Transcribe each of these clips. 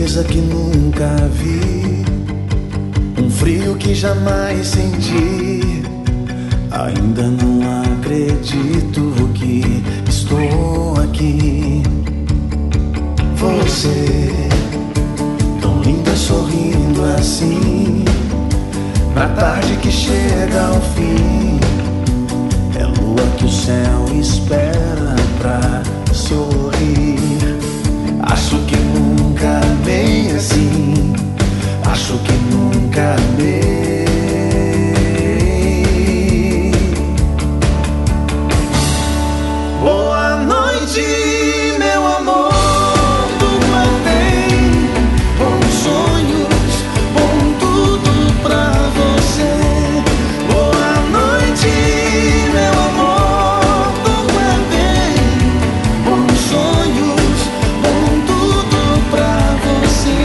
brisa que nunca vi, um frio que jamais senti. Ainda não acredito que estou aqui. Você, tão linda sorrindo assim, na tarde que chega ao fim. É lua que o céu espera pra sorrir. Acho que nunca amei assim, acho que nunca amei. Boa noite, meu amor, durma bem, bons sonhos, bom tudo pra você. Boa noite, meu amor, durma bem, bons sonhos, bom tudo pra você.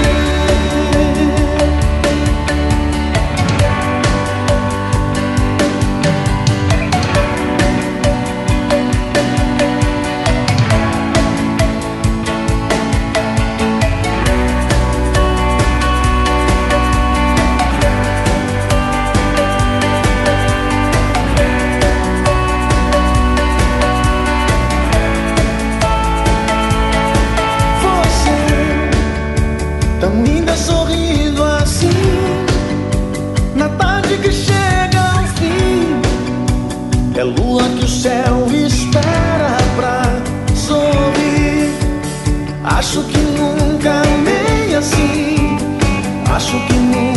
Tão linda sorrindo assim, na tarde que chega ao fim. É lua que o céu espera pra sorrir. Acho que nunca amei assim, acho que nunca